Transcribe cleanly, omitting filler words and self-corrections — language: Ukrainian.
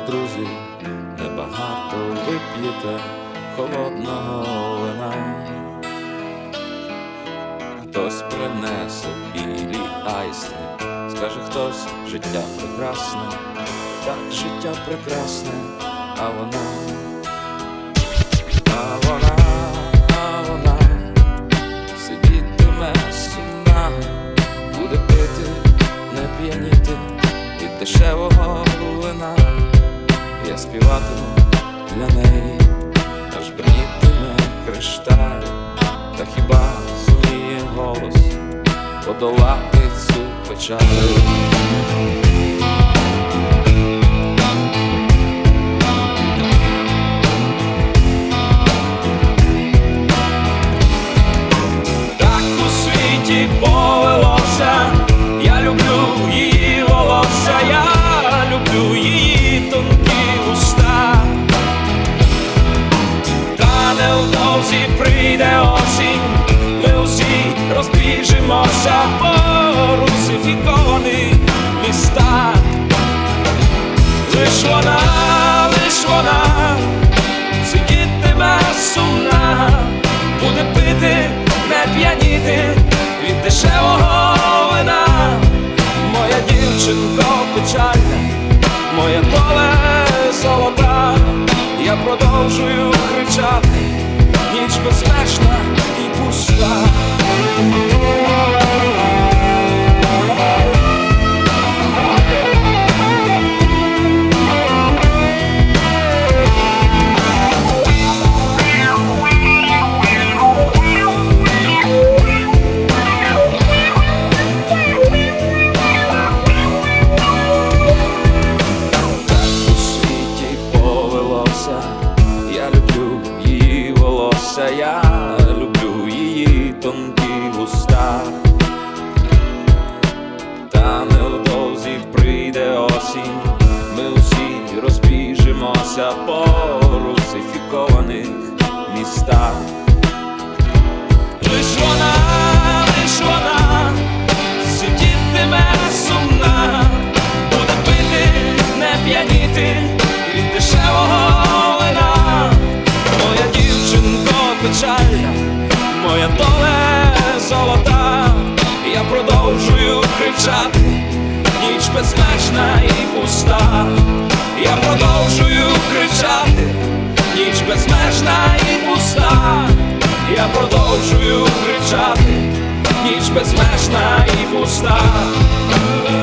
друзі, небагато вип'єте холодного вина. Хтось принесе білі айстри, скаже хтось: життя прекрасне, так, життя прекрасне, а вона сидітиме сумна, буде пити, не п'яніти від дешевого вина. Я співатиму для неї, аж бринітиме кришталь. Та хіба зуміє голос подолати цю печаль? Повелося, я люблю її волосся, я люблю її тонкі уста. Та невдовзі прийде осінь, ми усі розбіжимося по русифікованих містах. Лиш вона сидітиме сумна, буде пити, не п'яніти від дешевого вина. Моя дівчинко печальна, моя доля золота. Я продовжую кричати, ніч безмежна і пуста. Я люблю її волосся, я люблю її тонкі уста. Та невдовзі прийде осінь, ми усі розбіжимося по русифікованих містах. Лиш вона сидітиме сумна, буде пити, не п'яніти від дешевого вина. Моя дівчинко печальна, моя доля золота. Я продовжую кричати, ніч безмежна і пуста. Я продовжую кричати, ніч безмежна і пуста. Я продовжую кричати, ніч безмежна і пуста.